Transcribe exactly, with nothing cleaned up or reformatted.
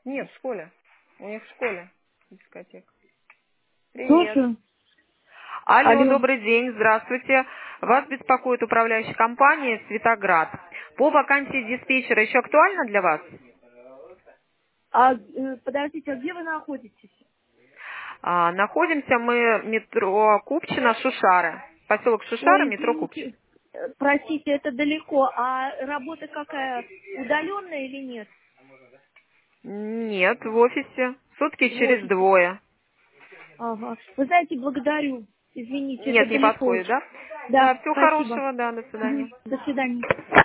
Нет, в школе. У них в школе дискотека. Привет. Слушаю. Алло, Алло. добрый день, здравствуйте. Вас беспокоит управляющая компания «Светоград». По вакансии диспетчера еще актуально для вас? А, э, подождите, а где вы находитесь? А, находимся мы метро Купчино, Шушара. Поселок Шушара, Ой, метро Купчино. извините, э, простите, это далеко. А работа какая? Удаленная или нет? Нет, в офисе. Сутки В через офисе. двое. Ага. Вы знаете, благодарю. Извините, это Нет, не далеко подходит, очень. да? Да, Да, всего спасибо. хорошего, да, до свидания. Мгм. До свидания.